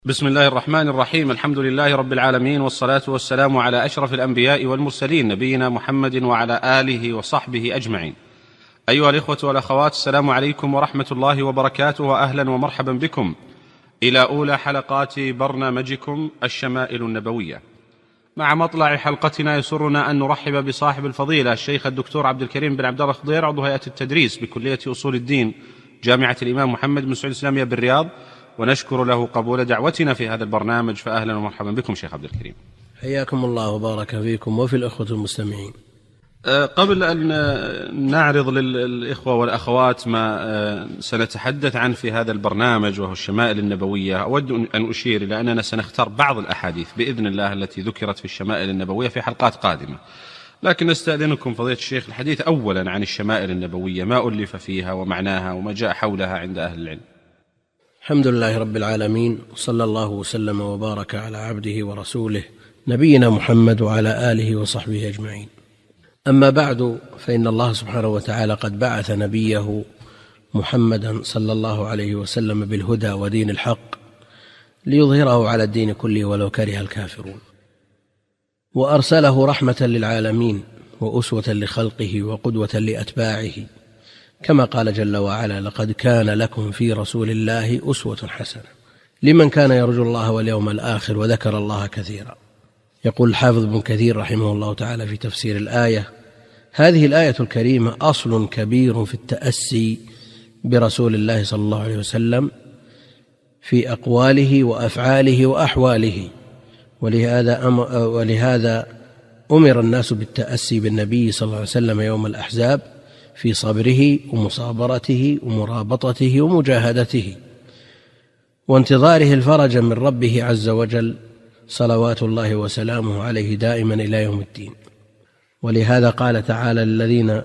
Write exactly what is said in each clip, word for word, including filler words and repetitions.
بسم الله الرحمن الرحيم. الحمد لله رب العالمين، والصلاة والسلام على أشرف الأنبياء والمرسلين، نبينا محمد وعلى آله وصحبه أجمعين. أيها الإخوة والأخوات، السلام عليكم ورحمة الله وبركاته، وأهلا ومرحبا بكم إلى أولى حلقات برنامجكم الشمائل النبوية. مع مطلع حلقتنا يسرنا أن نرحب بصاحب الفضيلة الشيخ الدكتور عبد الكريم بن عبد الله الخضير، عضو هيئة التدريس بكلية أصول الدين جامعة الإمام محمد بن سعود الإسلامية بالرياض، ونشكر له قبول دعوتنا في هذا البرنامج. فأهلا ومرحبا بكم شيخ عبد الكريم. حياكم الله وبارك فيكم وفي الأخوة المستمعين. قبل أن نعرض للإخوة والأخوات ما سنتحدث عنه في هذا البرنامج وهو الشمائل النبوية، أود أن أشير إلى أننا سنختار بعض الأحاديث بإذن الله التي ذكرت في الشمائل النبوية في حلقات قادمة، لكن نستأذنكم فضيلة الشيخ الحديث أولا عن الشمائل النبوية، ما ألف فيها ومعناها وما جاء حولها عند أهل العلم. الحمد لله رب العالمين، وصلى الله وسلم وبارك على عبده ورسوله نبينا محمد وعلى آله وصحبه أجمعين. أما بعد، فإن الله سبحانه وتعالى قد بعث نبيه محمدا صلى الله عليه وسلم بالهدى ودين الحق ليظهره على الدين كله ولو كره الكافرون، وأرسله رحمة للعالمين وأسوة لخلقه وقدوة لأتباعه، كما قال جل وعلا: لقد كان لكم في رسول الله أسوة حسنة لمن كان يرجو الله واليوم الآخر وذكر الله كثيرا. يقول الحافظ ابن كثير رحمه الله تعالى في تفسير الآية: هذه الآية الكريمة أصل كبير في التأسي برسول الله صلى الله عليه وسلم في أقواله وأفعاله وأحواله، ولهذا أمر, ولهذا أمر الناس بالتأسي بالنبي صلى الله عليه وسلم يوم الأحزاب في صبره ومصابرته ومرابطته ومجاهدته وانتظاره الفرج من ربه عز وجل، صلوات الله وسلامه عليه دائما إلى يوم الدين. ولهذا قال تعالى: الذين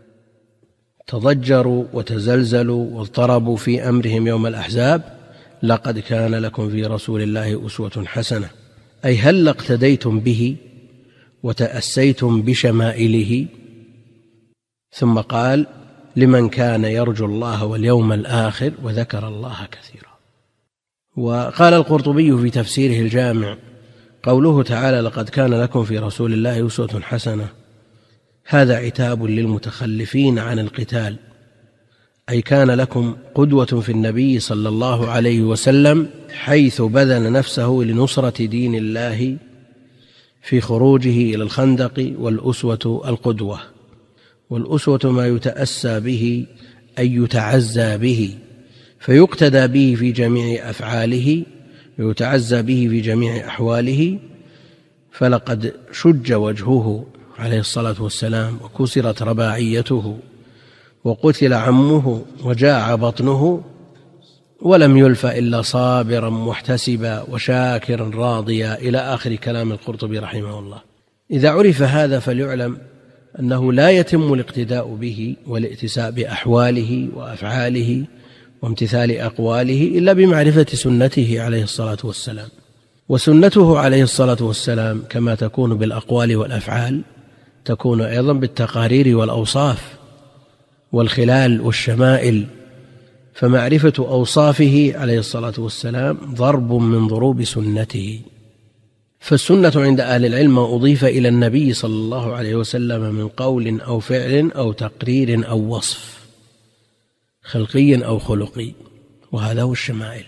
تضجروا وتزلزلوا واضطربوا في أمرهم يوم الأحزاب لقد كان لكم في رسول الله أسوة حسنة، أي هل اقتديتم به وتأسيتم بشمائله. ثم قال: لمن كان يرجو الله واليوم الآخر وذكر الله كثيرا. وقال القرطبي في تفسيره الجامع: قوله تعالى: لقد كان لكم في رسول الله أسوة حسنة، هذا عتاب للمتخلفين عن القتال، أي كان لكم قدوة في النبي صلى الله عليه وسلم حيث بذل نفسه لنصرة دين الله في خروجه إلى الخندق، والأسوة القدوة، والأسوة ما يتأسى به أي يتعزى به، فيقتدى به في جميع أفعاله ويتعزى به في جميع أحواله. فلقد شج وجهه عليه الصلاة والسلام وكسرت رباعيته وقتل عمه وجاع بطنه، ولم يلف إلا صابرا محتسبا وشاكرا راضيا، إلى آخر كلام القرطبي رحمه الله. إذا عرف هذا فليعلم أنه لا يتم الاقتداء به والائتساء بأحواله وأفعاله وامتثال أقواله إلا بمعرفة سنته عليه الصلاة والسلام. وسنته عليه الصلاة والسلام كما تكون بالأقوال والأفعال تكون أيضا بالتقارير والأوصاف والخلال والشمائل، فمعرفة أوصافه عليه الصلاة والسلام ضرب من ضروب سنته. فالسنة عند أهل العلم أضيف إلى النبي صلى الله عليه وسلم من قول أو فعل أو تقرير أو وصف خلقي أو خلقي، وهذا هو الشمائل.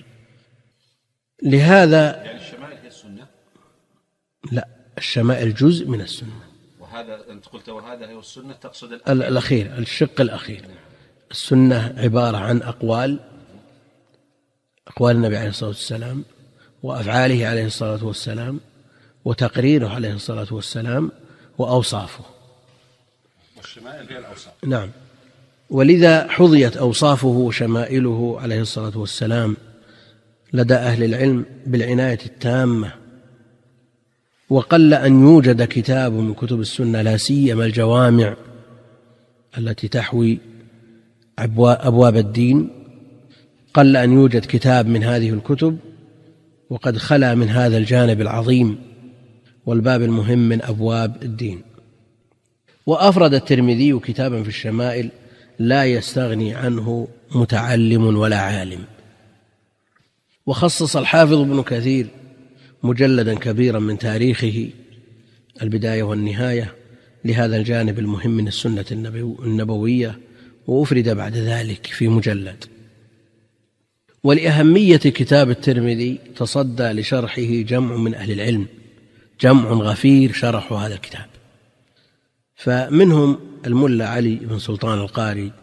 لهذا يعني الشمائل هي السنة؟ لا، الشمائل جزء من السنة. وهذا أنت قلت وهذا هو السنة، تقصد الأخير, الأخير الشق الأخير. السنة عبارة عن أقوال أقوال النبي عليه الصلاة والسلام وأفعاله عليه الصلاة والسلام وتقريره عليه الصلاة والسلام وأوصافه. والشمائل هي الأوصاف. نعم. ولذا حظيت أوصافه وشمائله عليه الصلاة والسلام لدى أهل العلم بالعناية التامة، وقل أن يوجد كتاب من كتب السنة، لا سيما الجوامع التي تحوي أبواب الدين، قل أن يوجد كتاب من هذه الكتب وقد خلا من هذا الجانب العظيم والباب المهم من أبواب الدين. وأفرد الترمذي كتابا في الشمائل لا يستغني عنه متعلم ولا عالم، وخصص الحافظ ابن كثير مجلدا كبيرا من تاريخه البداية والنهاية لهذا الجانب المهم من السنة النبوية، وأفرد بعد ذلك في مجلد. ولأهمية كتاب الترمذي تصدى لشرحه جمع من أهل العلم، جمع غفير شرحوا هذا الكتاب، فمنهم الملا علي بن سلطان القاري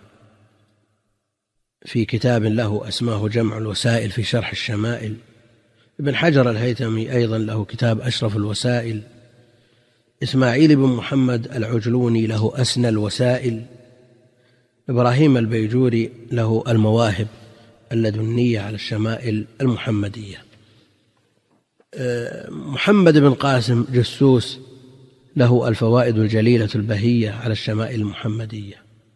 في كتاب له أسماه جمع الوسائل في شرح الشمائل، ابن حجر الهيثمي أيضا له كتاب أشرف الوسائل، إسماعيل بن محمد العجلوني له أسنى الوسائل، إبراهيم البيجوري له المواهب اللدنية على الشمائل المحمدية، محمد بن قاسم جسوس له الفوائد الجليلة البهية على الشمائل المحمدية.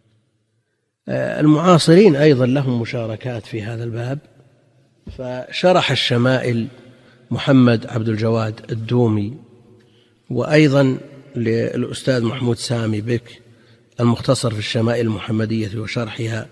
المعاصرين أيضا لهم مشاركات في هذا الباب، فشرح الشمائل محمد عبد الجواد الدومي، وأيضا للأستاذ محمود سامي بك المختصر في الشمائل المحمدية وشرحها،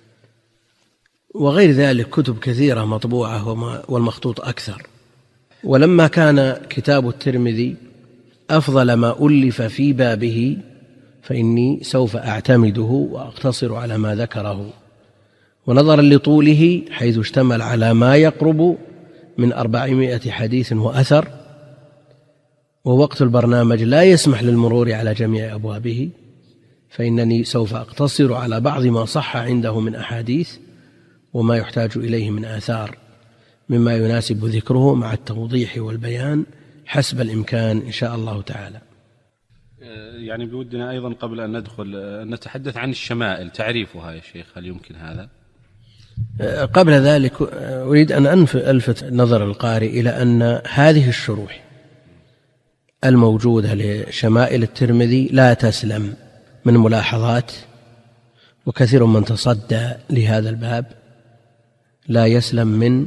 وغير ذلك كتب كثيرة مطبوعة والمخطوط أكثر. ولما كان كتاب الترمذي أفضل ما ألف في بابه فإني سوف أعتمده وأقتصر على ما ذكره، ونظرا لطوله حيث اشتمل على ما يقرب من أربعمائة حديث وأثر، ووقت البرنامج لا يسمح للمرور على جميع أبوابه، فإنني سوف أقتصر على بعض ما صح عنده من أحاديث وما يحتاج إليه من آثار مما يناسب ذكره مع التوضيح والبيان حسب الإمكان إن شاء الله تعالى. يعني بودنا أيضا قبل أن ندخل أن نتحدث عن الشمائل، تعريفها يا شيخ، هل يمكن هذا؟ قبل ذلك أريد أن ألفت نظر القارئ إلى أن هذه الشروح الموجودة لشمائل الترمذي لا تسلم من ملاحظات، وكثير من تصدى لهذا الباب لا يسلم من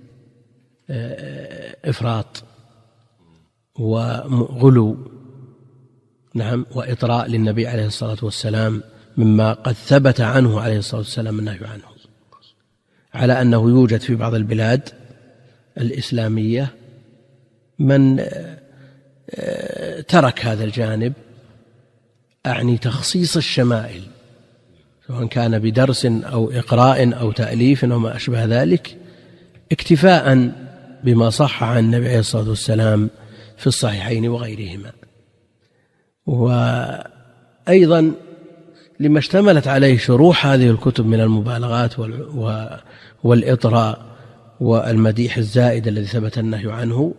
إفراط وغلو، نعم، وإطراء للنبي عليه الصلاة والسلام مما قد ثبت عنه عليه الصلاة والسلام النهي عنه، على أنه يوجد في بعض البلاد الإسلامية من ترك هذا الجانب، أعني تخصيص الشمائل، سواء كان بدرس أو إقراء أو تأليف أو ما أشبه ذلك، اكتفاء بما صح عن النبي عليه الصلاة والسلام في الصحيحين وغيرهما. وأيضا لما اشتملت عليه شروح هذه الكتب من المبالغات والإطراء والمديح الزائد الذي ثبت النهي عنه،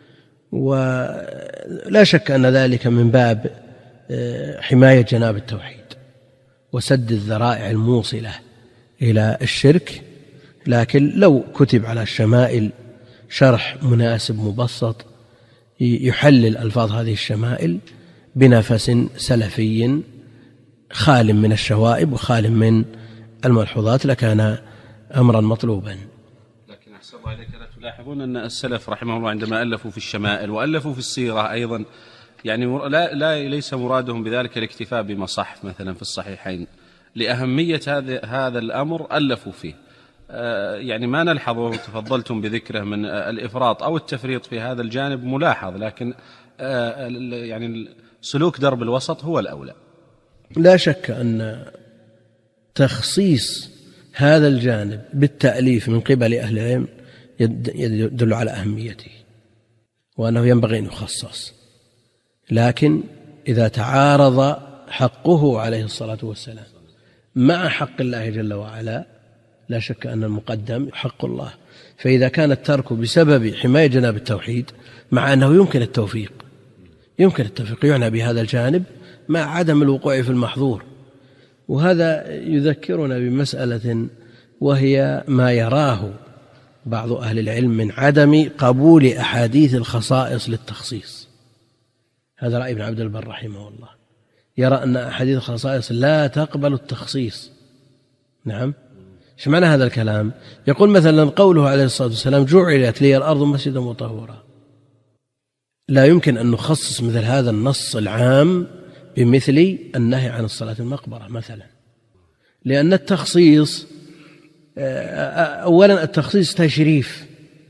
ولا شك أن ذلك من باب حماية جناب التوحيد وسد الذرائع الموصلة إلى الشرك. لكن لو كتب على الشمائل شرح مناسب مبسط يحلل ألفاظ هذه الشمائل بنفس سلفي خال من الشوائب وخال من الملحوظات لكان أمرا مطلوبا. لكن أحسن الله عليك، لا تلاحظون أن السلف رحمه الله عندما ألفوا في الشمائل وألفوا في السيرة أيضا، يعني لا, لا ليس مرادهم بذلك الاكتفاء بما صح مثلا في الصحيحين، لأهمية هذا هذا الأمر ألفوا فيه. يعني ما نلحظه تفضلتم بذكره من الإفراط أو التفريط في هذا الجانب ملاحظ، لكن يعني سلوك درب الوسط هو الأولى. لا شك أن تخصيص هذا الجانب بالتأليف من قبل أهل العلم يدل على أهميته وأنه ينبغي أن يخصص، لكن إذا تعارض حقه عليه الصلاة والسلام مع حق الله جل وعلا لا شك أن المقدم حق الله. فإذا كان الترك بسبب حماية جناب التوحيد، مع أنه يمكن التوفيق يمكن التوفيق يعنى بهذا الجانب مع عدم الوقوع في المحظور. وهذا يذكرنا بمسألة وهي ما يراه بعض أهل العلم من عدم قبول أحاديث الخصائص للتخصيص. هذا رأي ابن عبد البر رحمه الله، يرى أن أحاديث الخصائص لا تقبل التخصيص. نعم، ايش معنى هذا الكلام؟ يقول مثلا قوله عليه الصلاة والسلام جعلت لي الأرض مسجدا مطهورا، لا يمكن أن نخصص مثل هذا النص العام بمثل النهي عن الصلاة المقبرة مثلا، لأن التخصيص أولا التخصيص تشريف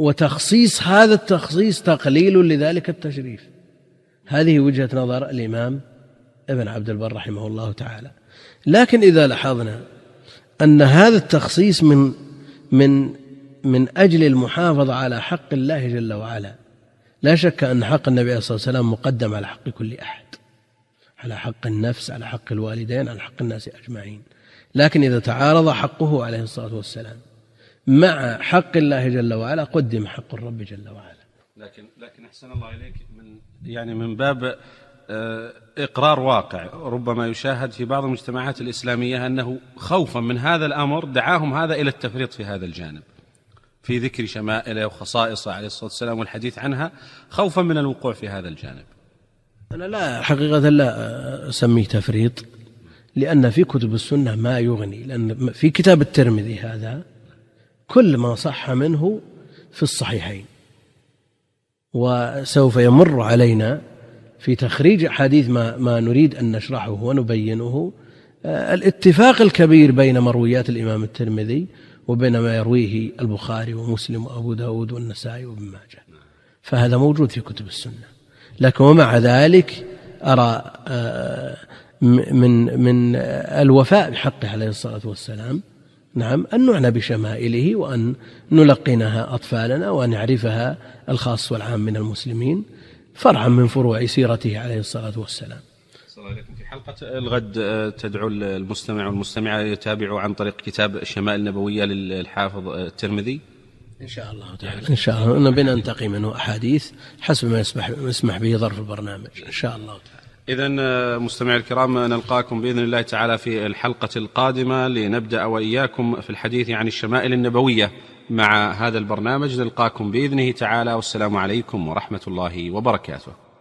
وتخصيص هذا التخصيص تقليل لذلك التشريف. هذه وجهة نظر الإمام ابن عبد البر رحمه الله تعالى. لكن إذا لاحظنا أن هذا التخصيص من من من أجل المحافظة على حق الله جل وعلا، لا شك أن حق النبي عليه الصلاة والسلام مقدم على حق كل أحد، على حق النفس، على حق الوالدين، على حق الناس أجمعين. لكن إذا تعارض حقه عليه الصلاة والسلام مع حق الله جل وعلا قدم حق الرب جل وعلا. لكن لكن أحسن الله إليك، من يعني من باب إقرار واقع ربما يشاهد في بعض المجتمعات الإسلامية أنه خوفا من هذا الأمر دعاهم هذا إلى التفريط في هذا الجانب، في ذكر شمائله وخصائصه عليه الصلاة والسلام والحديث عنها، خوفا من الوقوع في هذا الجانب. أنا لا حقيقة لا أسميه تفريط، لأن في كتب السنة ما يغني، لأن في كتاب الترمذي هذا كل ما صح منه في الصحيحين، وسوف يمر علينا في تخريج حديث ما, ما نريد أن نشرحه ونبينه الاتفاق الكبير بين مرويات الإمام الترمذي وبين ما يرويه البخاري ومسلم وأبو داود والنسائي وابن ماجه، فهذا موجود في كتب السنة. لكن ومع ذلك أرى من من الوفاء بحقه عليه الصلاة والسلام نعم أن نعنى بشمائله، وأن نلقنها أطفالنا، وأن يعرفها الخاص والعام من المسلمين، فرعا من فروع سيرته عليه الصلاة والسلام. في حلقة الغد تدعو المستمع والمستمعة يتابعوا عن طريق كتاب الشمائل النبوية للحافظ الترمذي إن شاء الله تعالى. إن شاء الله نبي ننتقي منه أحاديث حسب ما يسمح به ظرف البرنامج إن شاء الله تعالى. إذن مستمعي الكرام، نلقاكم بإذن الله تعالى في الحلقة القادمة لنبدأ وإياكم في الحديث عن الشمائل النبوية مع هذا البرنامج. نلقاكم بإذنه تعالى، والسلام عليكم ورحمة الله وبركاته.